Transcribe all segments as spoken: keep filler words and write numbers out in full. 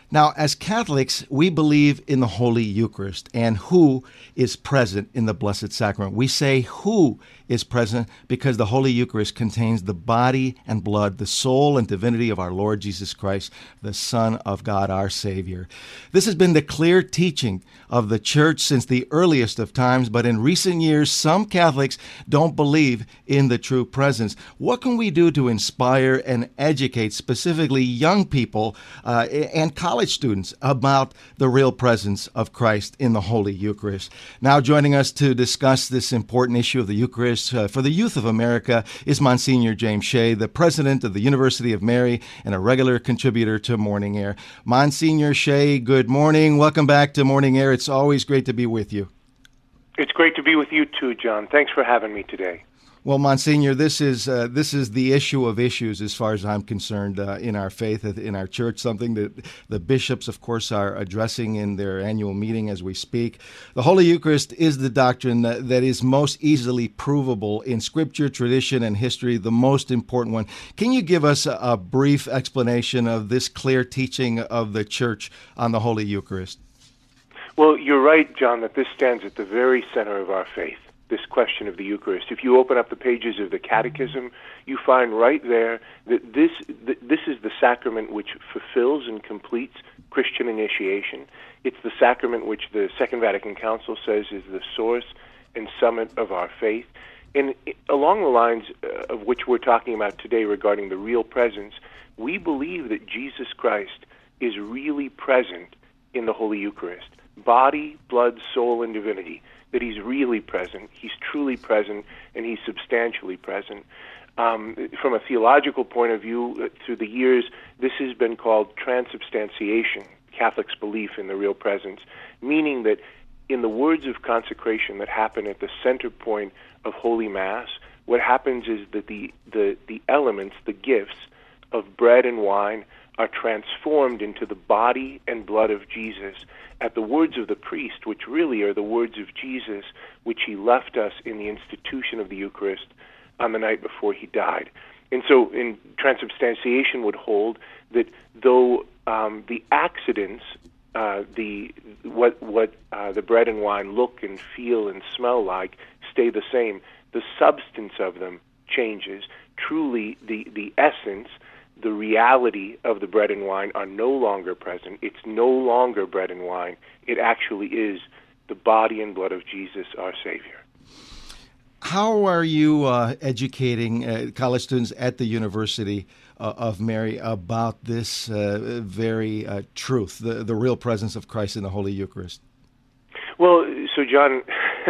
Now, as Catholics, we believe in the Holy Eucharist and who is present in the Blessed Sacrament. We say who is present because the Holy Eucharist contains the body and blood, the soul and divinity of our Lord Jesus Christ, the Son of God, our Savior. This has been the clear teaching of the Church since the earliest of times, but in recent years, some Catholics don't believe in the true presence. What can we do to inspire and educate specifically young people uh, and college students about the real presence of Christ in the Holy Eucharist? Now joining us to discuss this important issue of the Eucharist uh, for the youth of America is Monsignor James Shea, the president of the University of Mary and a regular contributor to Morning Air. Monsignor Shea, good morning. Welcome back to Morning Air. It's always great to be with you. It's great to be with you too, John. Thanks for having me today. Well, Monsignor, this is uh, this is the issue of issues as far as I'm concerned uh, in our faith, in our church, something that the bishops, of course, are addressing in their annual meeting as we speak. The Holy Eucharist is the doctrine that, that is most easily provable in Scripture, tradition, and history, the most important one. Can you give us a, a brief explanation of this clear teaching of the Church on the Holy Eucharist? Well, you're right, John, that this stands at the very center of our faith, this question of the Eucharist. If you open up the pages of the Catechism, you find right there that this that this is the sacrament which fulfills and completes Christian initiation. It's the sacrament which the Second Vatican Council says is the source and summit of our faith. And along the lines of which we're talking about today regarding the real presence, we believe that Jesus Christ is really present in the Holy Eucharist. Body, blood, soul, and divinity. That he's really present, he's truly present, and he's substantially present. Um, from a theological point of view, through the years, this has been called transubstantiation, Catholics' belief in the real presence, meaning that in the words of consecration that happen at the center point of Holy Mass, what happens is that the, the, the elements, the gifts of bread and wine are transformed into the body and blood of Jesus at the words of the priest, which really are the words of Jesus, which he left us in the institution of the Eucharist on the night before he died. And so in transubstantiation would hold that though um, the accidents, uh, the what what uh, the bread and wine look and feel and smell like stay the same, the substance of them changes. Truly, the, the essence, the reality of the bread and wine are no longer present. It's no longer bread and wine. It actually is the body and blood of Jesus, our Savior. How are you uh, educating uh, college students at the University uh, of Mary about this uh, very uh, truth, the, the real presence of Christ in the Holy Eucharist? Well, so John,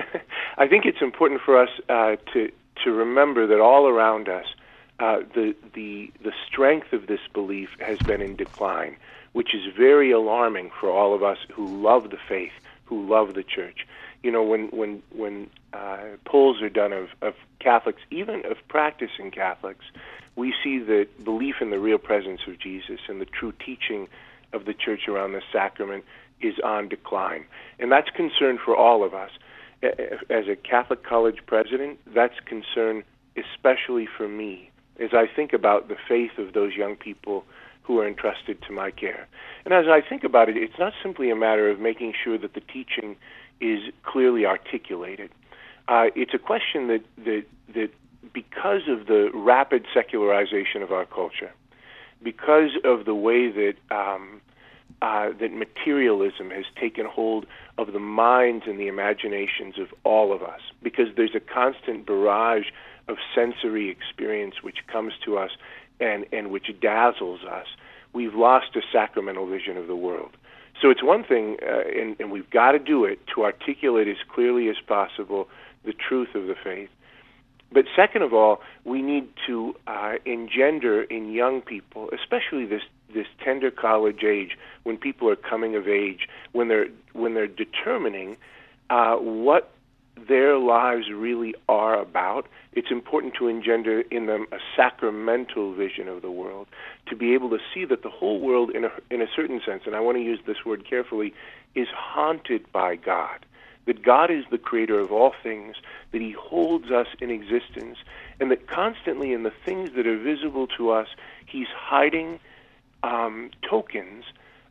I think it's important for us uh, to, to remember that all around us, Uh, the the the strength of this belief has been in decline, which is very alarming for all of us who love the faith, who love the Church. You know, when when when uh, polls are done of, of Catholics, even of practicing Catholics, we see that belief in the real presence of Jesus and the true teaching of the Church around the sacrament is on decline, and that's concern for all of us. As a Catholic college president, that's concern especially for me, as I think about the faith of those young people who are entrusted to my care. And as I think about it, it's not simply a matter of making sure that the teaching is clearly articulated. Uh, it's a question that, that, that because of the rapid secularization of our culture, because of the way that um, uh, that materialism has taken hold of the minds and the imaginations of all of us, because there's a constant barrage of sensory experience which comes to us and, and which dazzles us, we've lost a sacramental vision of the world. So it's one thing, uh, and, and we've got to do it, to articulate as clearly as possible the truth of the faith. But second of all, we need to uh, engender in young people, especially this, this tender college age, when people are coming of age, when they're, when they're determining uh, what their lives really are about, it's important to engender in them a sacramental vision of the world, to be able to see that the whole world, in a, in a certain sense, and I want to use this word carefully, is haunted by God, that God is the creator of all things, that he holds us in existence, and that constantly in the things that are visible to us, he's hiding um, tokens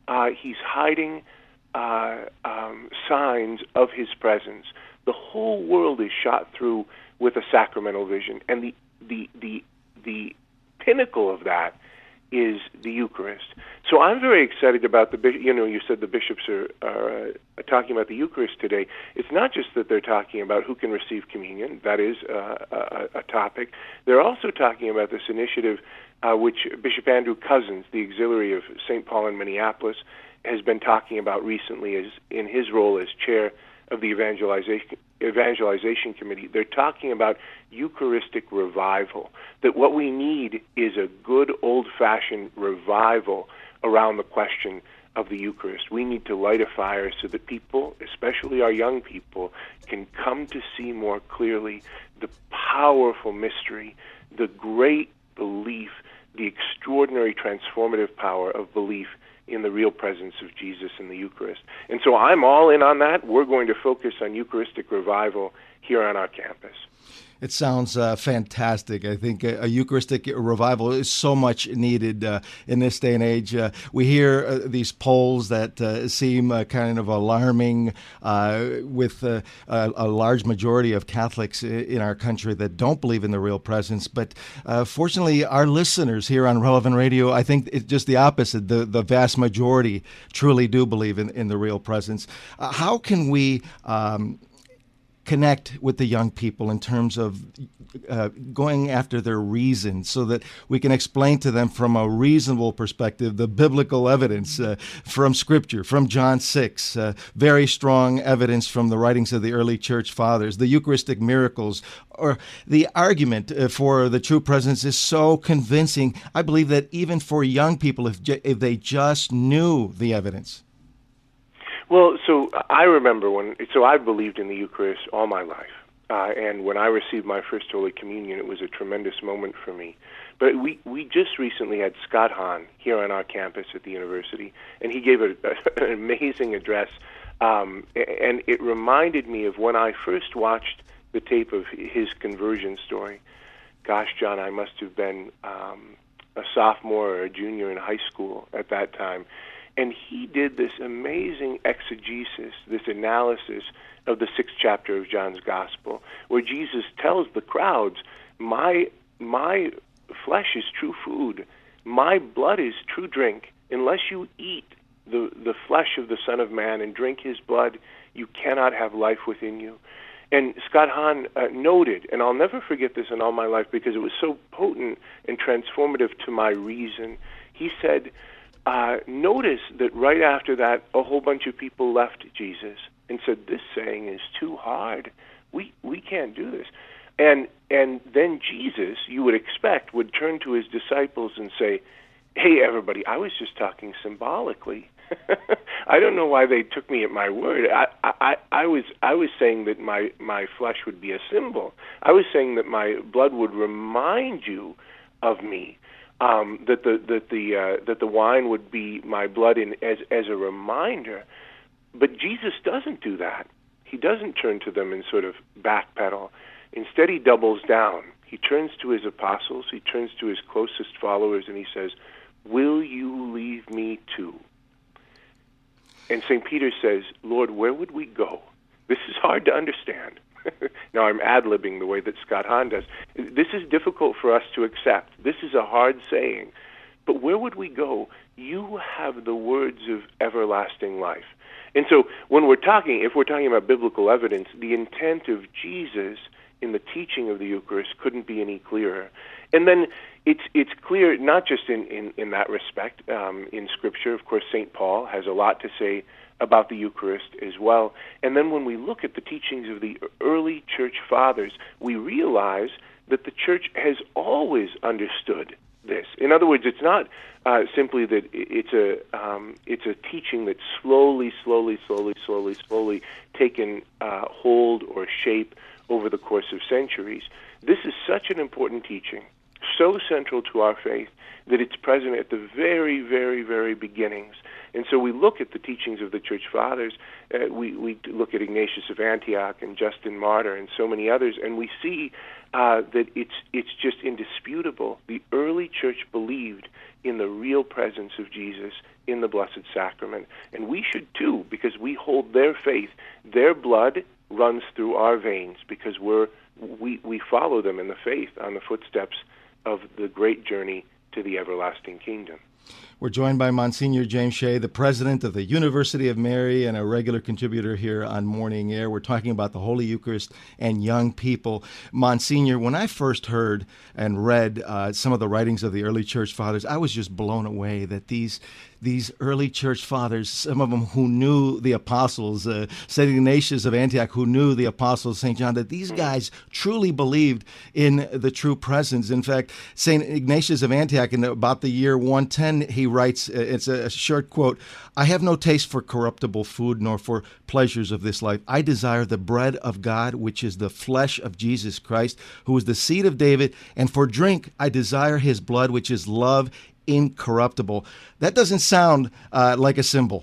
uh, he's hiding uh, um, signs of his presence. The whole world is shot through with a sacramental vision, and the the the the pinnacle of that is the Eucharist. So I'm very excited about the, you know, you said the bishops are, are uh, talking about the Eucharist today. It's not just that they're talking about who can receive communion. That is uh, a, a topic. They're also talking about this initiative uh, which Bishop Andrew Cousins, the auxiliary of Saint Paul in Minneapolis, has been talking about recently as in his role as chair of the evangelization evangelization committee. They're talking about Eucharistic revival, that what we need is a good old-fashioned revival around the question of the Eucharist. We need to light a fire so that people, especially our young people, can come to see more clearly the powerful mystery, the great belief, the extraordinary transformative power of belief in the real presence of Jesus in the Eucharist. And so I'm all in on that. We're going to focus on Eucharistic revival here on our campus. It sounds uh, fantastic. I think a, a Eucharistic revival is so much needed uh, in this day and age. Uh, we hear uh, these polls that uh, seem uh, kind of alarming uh, with uh, a, a large majority of Catholics in our country that don't believe in the real presence. But uh, fortunately, our listeners here on Relevant Radio, I think it's just the opposite. The, the vast majority truly do believe in, in the real presence. Uh, how can we Um, connect with the young people in terms of uh, going after their reason so that we can explain to them from a reasonable perspective the biblical evidence uh, from Scripture, from John six, uh, very strong evidence from the writings of the early church fathers, the Eucharistic miracles, or the argument uh, for the true presence is so convincing. I believe that even for young people, if, j- if they just knew the evidence. Well, so I remember when, so I believed in the Eucharist all my life. Uh, and when I received my first Holy Communion, it was a tremendous moment for me. But we, we just recently had Scott Hahn here on our campus at the university, and he gave a, a, an amazing address. Um, and it reminded me of when I first watched the tape of his conversion story. Gosh, John, I must have been um, a sophomore or a junior in high school at that time. And he did this amazing exegesis, this analysis of the sixth chapter of John's Gospel, where Jesus tells the crowds, my my flesh is true food, my blood is true drink. Unless you eat the, the flesh of the Son of Man and drink his blood, you cannot have life within you. And Scott Hahn uh, noted, and I'll never forget this in all my life because it was so potent and transformative to my reason, he said, Uh, notice that right after that, a whole bunch of people left Jesus and said, "This saying is too hard. We we can't do this." And and then Jesus, you would expect, would turn to his disciples and say, "Hey, everybody, I was just talking symbolically. I don't know why they took me at my word. I, I I was I was saying that my my flesh would be a symbol. I was saying that my blood would remind you of me." Um, that the that the uh, that the wine would be my blood in as as a reminder, but Jesus doesn't do that. He doesn't turn to them and sort of backpedal. Instead, he doubles down. He turns to his apostles. He turns to his closest followers, and he says, "Will you leave me too?" And Saint Peter says, "Lord, where would we go?" This is hard to understand. Now, I'm ad-libbing the way that Scott Hahn does. This is difficult for us to accept. This is a hard saying. But where would we go? You have the words of everlasting life. And so when we're talking, if we're talking about biblical evidence, the intent of Jesus in the teaching of the Eucharist couldn't be any clearer. And then it's it's clear, not just in, in, in that respect, um, in Scripture. Of course, Saint Paul has a lot to say about the Eucharist as well. And then when we look at the teachings of the early church fathers, we realize that the church has always understood this. In other words, it's not uh, simply that it's a um, it's a teaching that's slowly, slowly, slowly, slowly, slowly taken uh, hold or shape over the course of centuries. This is such an important teaching, so central to our faith, that it's present at the very, very, very beginnings. And so we look at the teachings of the Church Fathers, uh, we, we look at Ignatius of Antioch and Justin Martyr and so many others, and we see uh, that it's it's just indisputable. The early Church believed in the real presence of Jesus in the Blessed Sacrament. And we should too, because we hold their faith. Their blood runs through our veins because we're we, we follow them in the faith on the footsteps of the great journey to the everlasting kingdom. We're joined by Monsignor James Shea, the president of the University of Mary and a regular contributor here on Morning Air. We're talking about the Holy Eucharist and young people. Monsignor, when I first heard and read uh, some of the writings of the early church fathers, I was just blown away that these these early church fathers, some of them who knew the apostles, uh, Saint Ignatius of Antioch, who knew the apostles, Saint John, that these guys truly believed in the true presence. In fact, Saint Ignatius of Antioch, in about the year one ten, he writes, it's a short quote, "I have no taste for corruptible food nor for pleasures of this life. I desire the bread of God, which is the flesh of Jesus Christ, who is the seed of David, and for drink I desire his blood, which is love incorruptible." That doesn't sound uh, like a symbol.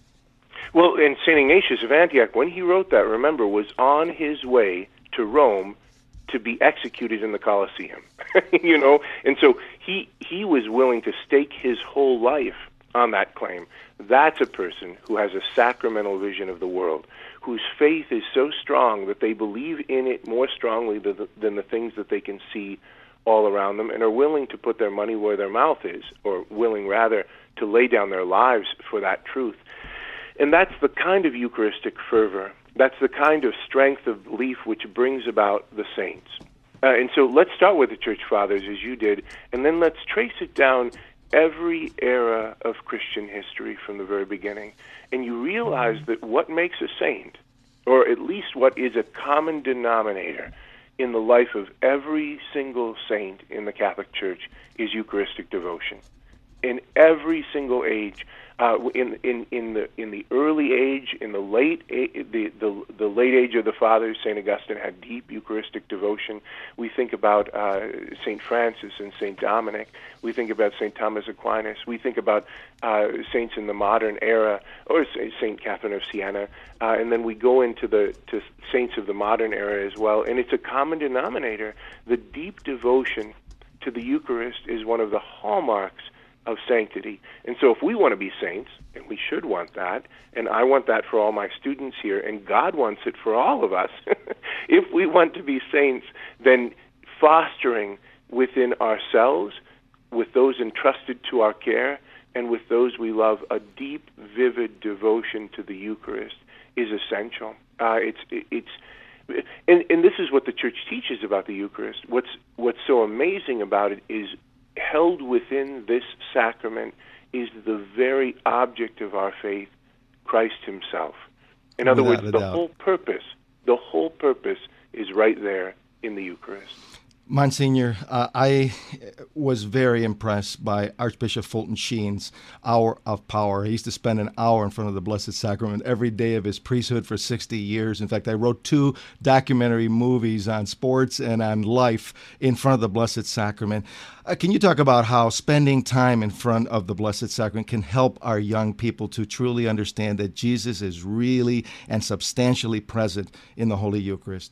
Well, and Saint Ignatius of Antioch, when he wrote that, remember, was on his way to Rome to be executed in the Colosseum. You know, and so he he was willing to stake his whole life on that claim. That's a person who has a sacramental vision of the world, whose faith is so strong that they believe in it more strongly than the, than the things that they can see all around them, and are willing to put their money where their mouth is, or willing rather to lay down their lives for that truth. And that's the kind of Eucharistic fervor, that's the kind of strength of belief which brings about the saints. Uh, and so let's start with the Church Fathers, as you did, and then let's trace it down every era of Christian history from the very beginning. And you realize that what makes a saint, or at least what is a common denominator in the life of every single saint in the Catholic Church, is Eucharistic devotion. In every single age, uh, in in in the in the early age, in the late the the the late age of the Fathers, Saint Augustine had deep Eucharistic devotion. We think about uh, Saint Francis and Saint Dominic. We think about Saint Thomas Aquinas. We think about uh, saints in the modern era, or Saint Catherine of Siena, uh, and then we go into the to saints of the modern era as well. And it's a common denominator. The deep devotion to the Eucharist is one of the hallmarks of sanctity. And so if we want to be saints, and we should want that, and I want that for all my students here, and God wants it for all of us, if we want to be saints, then fostering within ourselves, with those entrusted to our care, and with those we love, a deep, vivid devotion to the Eucharist is essential. Uh, it's it's and, and this is what the Church teaches about the Eucharist. What's what's so amazing about it is, held within this sacrament is the very object of our faith, Christ himself. In other Without words, a the doubt. whole purpose, the whole purpose is right there in the Eucharist. Monsignor, uh, I was very impressed by Archbishop Fulton Sheen's Hour of Power. He used to spend an hour in front of the Blessed Sacrament every day of his priesthood for sixty years. In fact, I wrote two documentary movies on sports and on life in front of the Blessed Sacrament. Uh, can you talk about how spending time in front of the Blessed Sacrament can help our young people to truly understand that Jesus is really and substantially present in the Holy Eucharist?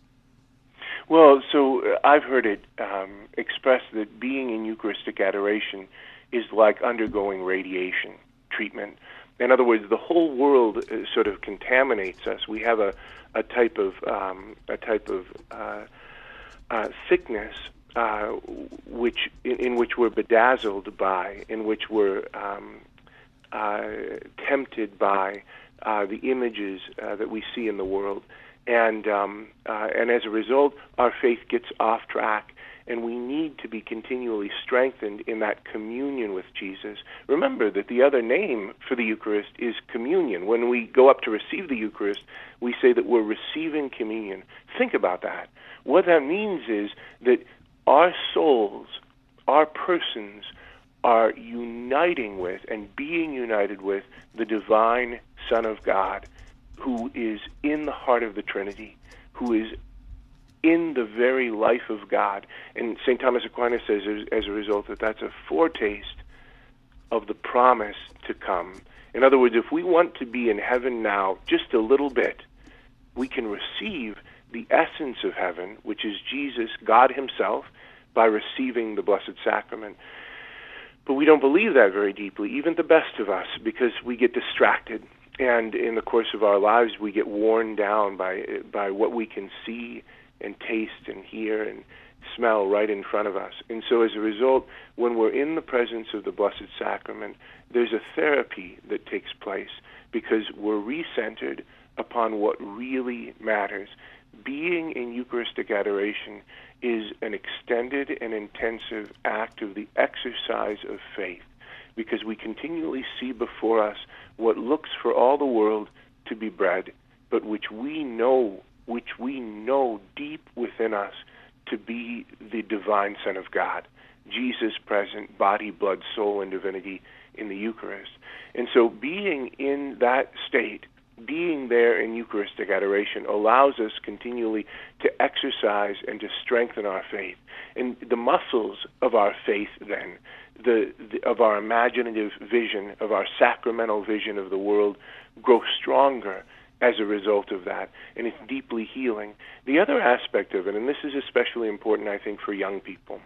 Well, so uh, I've heard it um, expressed that being in Eucharistic adoration is like undergoing radiation treatment. In other words, the whole world uh, sort of contaminates us. We have a, a type of um, a type of uh, uh, sickness uh, which in, in which we're bedazzled by, in which we're um, uh, tempted by uh, the images uh, that we see in the world. And um, uh, and as a result, our faith gets off track, and we need to be continually strengthened in that communion with Jesus. Remember that the other name for the Eucharist is communion. When we go up to receive the Eucharist, we say that we're receiving communion. Think about that. What that means is that our souls, our persons, are uniting with and being united with the divine Son of God, who is in the heart of the Trinity, who is in the very life of God. And Saint Thomas Aquinas says, as a result, that that's a foretaste of the promise to come. In other words, if we want to be in heaven now just a little bit, we can receive the essence of heaven, which is Jesus, God himself, by receiving the Blessed Sacrament. But we don't believe that very deeply, even the best of us, because we get distracted. And in the course of our lives, we get worn down by by what we can see and taste and hear and smell right in front of us. And so as a result, when we're in the presence of the Blessed Sacrament, there's a therapy that takes place because we're recentered upon what really matters. Being in Eucharistic adoration is an extended and intensive act of the exercise of faith, because we continually see before us what looks for all the world to be bread, but which we know, which we know deep within us to be the divine Son of God, Jesus present, body, blood, soul, and divinity in the Eucharist. And so being in that state, being there in Eucharistic adoration, allows us continually to exercise and to strengthen our faith. And the muscles of our faith then, the, the of our imaginative vision, of our sacramental vision of the world, grow stronger as a result of that, and it's deeply healing. The other aspect of it, and this is especially important, I think, for young people,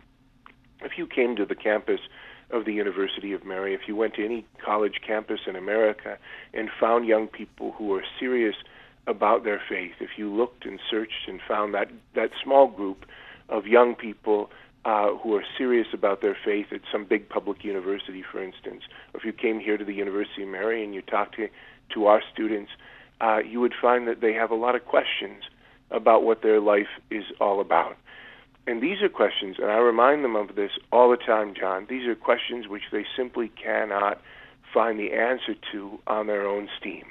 if you came to the campus of the University of Mary, if you went to any college campus in America and found young people who are serious about their faith, if you looked and searched and found that, that small group of young people uh, who are serious about their faith at some big public university, for instance, or if you came here to the University of Mary and you talked to, to our students, uh, you would find that they have a lot of questions about what their life is all about. And these are questions, and I remind them of this all the time, John, these are questions which they simply cannot find the answer to on their own steam,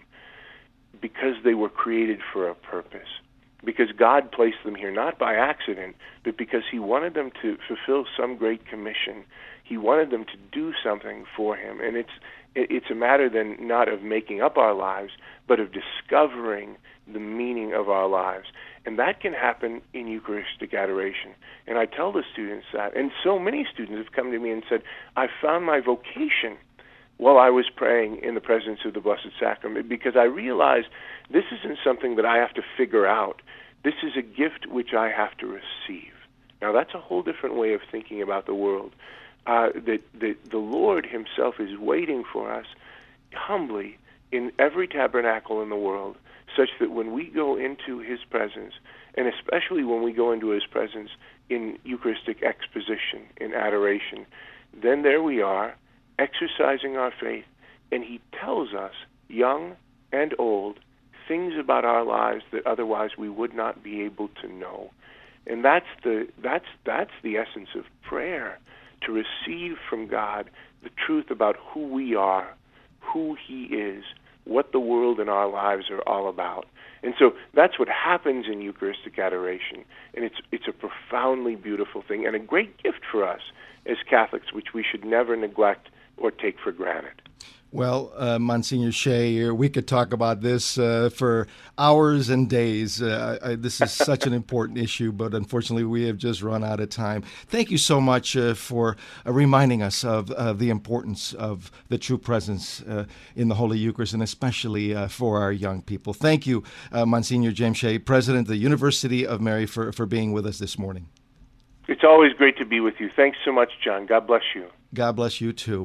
because they were created for a purpose, because God placed them here not by accident, but because he wanted them to fulfill some great commission. He wanted them to do something for him, and it's it's a matter then not of making up our lives, but of discovering the meaning of our lives. And that can happen in Eucharistic adoration. And I tell the students that, and so many students have come to me and said, I found my vocation while I was praying in the presence of the Blessed Sacrament, because I realized this isn't something that I have to figure out. This is a gift which I have to receive. Now, that's a whole different way of thinking about the world. Uh, that, that the Lord himself is waiting for us humbly in every tabernacle in the world, such that when we go into his presence, and especially when we go into his presence in Eucharistic exposition, in adoration, then there we are, exercising our faith, and he tells us, young and old, things about our lives that otherwise we would not be able to know. And that's the that's that's the essence of prayer, to receive from God the truth about who we are, who he is, what the world and our lives are all about. And so that's what happens in Eucharistic adoration, and it's it's a profoundly beautiful thing and a great gift for us as Catholics, which we should never neglect or take for granted. Well, uh, Monsignor Shea, we could talk about this uh, for hours and days. Uh, I, this is such an important issue, but unfortunately we have just run out of time. Thank you so much uh, for uh, reminding us of uh, the importance of the true presence uh, in the Holy Eucharist, and especially uh, for our young people. Thank you, uh, Monsignor James Shea, President of the University of Mary, for, for being with us this morning. It's always great to be with you. Thanks so much, John. God bless you. God bless you, too.